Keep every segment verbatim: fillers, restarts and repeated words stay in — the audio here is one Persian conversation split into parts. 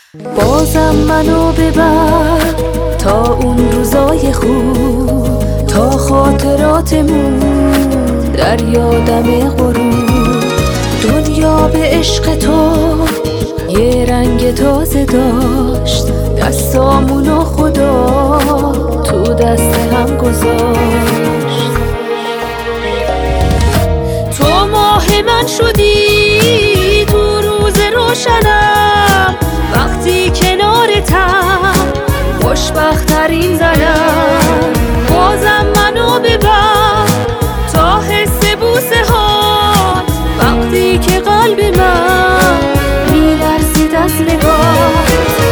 بازم منو ببر تا اون روزای خوب، تا خاطراتمون در یادم غروب. دنیا به عشق تو یه رنگ تازه داشت، دستامونو خدا تو دست هم گذاشت. تو ماه من شدی تو روز روشنم، وقتی کنارتم خوشبخت‌ترین زنم. بازم منو ببر تا حس بوسه هات، وقتی که قلب من میلرزید از نگاه.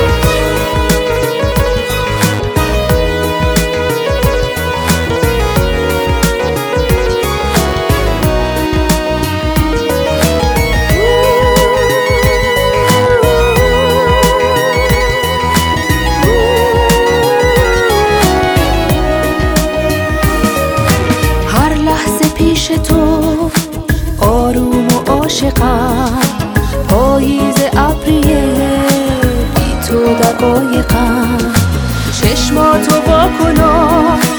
پیش تو آروم و عاشقم، پاییز ابریه بی تو دقایقم. چشماتو وا کن